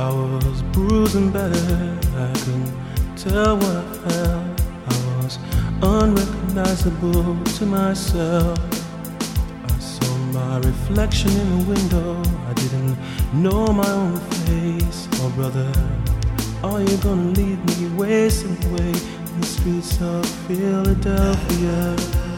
I was bruised and battered, I couldn't tell what I felt. I was unrecognizable to myself. I saw my reflection in the window, I didn't know my own face. Oh brother, are you gonna leave me wasting away in the streets of Philadelphia?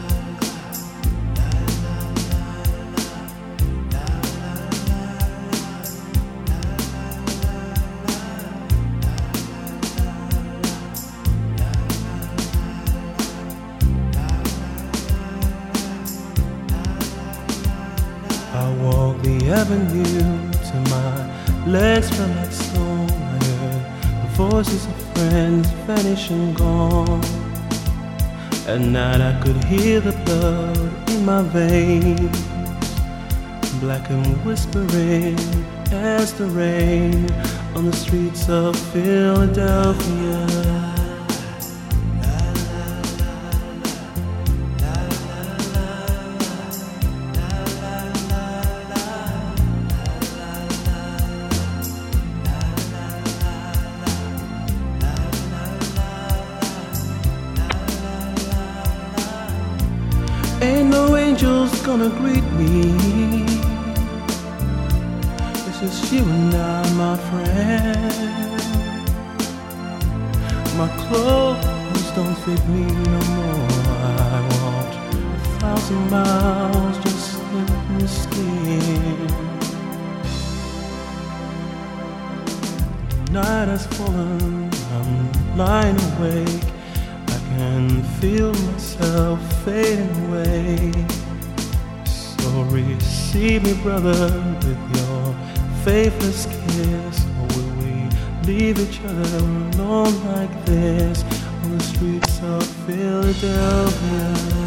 I walked the avenue till my legs felt like stone. I heard the voices of friends vanish and gone. At night I could hear the blood in my veins, black and whispering as the rain on the streets of Philadelphia. Ain't no angels gonna greet me. It's just you and I, my friend. My clothes don't fit me no more. I walked 1,000 miles just in the skin. The night has fallen, I'm lying awake. I can feel myself fading away. So receive me, brother, with your faithless kiss. Or will we leave each other alone like this on the streets of Philadelphia?